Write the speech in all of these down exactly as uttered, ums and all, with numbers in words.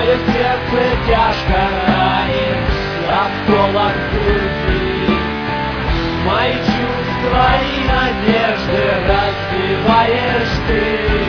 Мое сердце тяжко ранит, расколот груди. Мои чувства и надежды разбиваешь ты.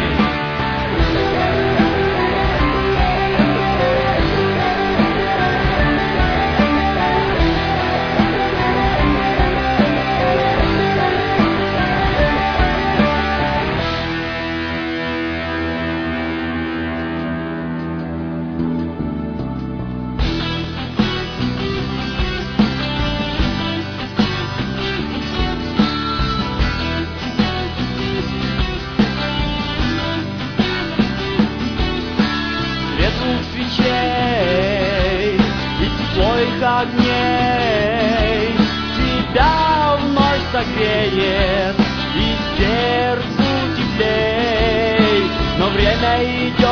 Свечей и тепло их огней тебя вновь согреет и сердцу теплей. Но время идет,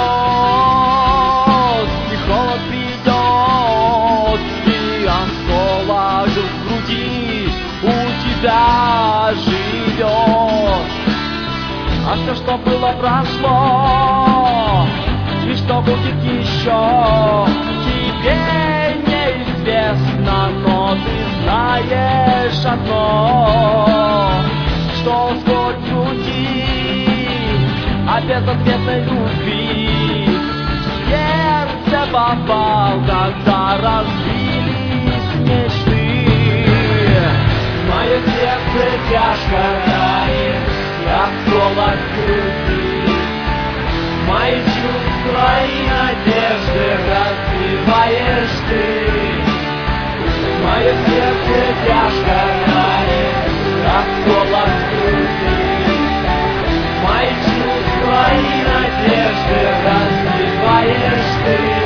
и холод придет, и осколок в груди у тебя живет. А все, что было, прошло, и что будет еще, тебе неизвестно, но ты знаешь одно, что сквозь груди от безответной любви в сердце попал, когда разбились мечты. Мое сердце тяжко ранит, расколот груди. Мои чувства и надежды разбиваешь ты. Мое сердце тяжко ранит, расколот груди. Мои чувства и надежды разбиваешь ты.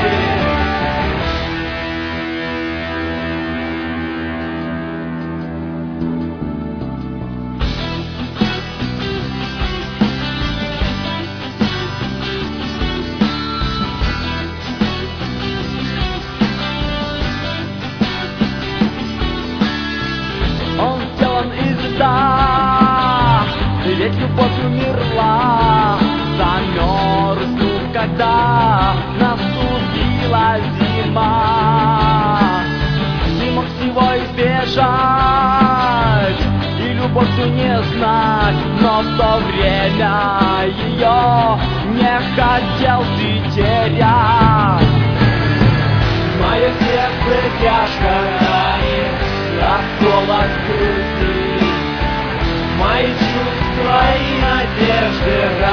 Ведь любовь умерла, замерзнув, когда наступила зима. Ты мог всего избежать и любовью не знать, но в то время ее не хотел ты терять. Мое сердце тяжко ранит, расколот груди. Мои чувства и надежды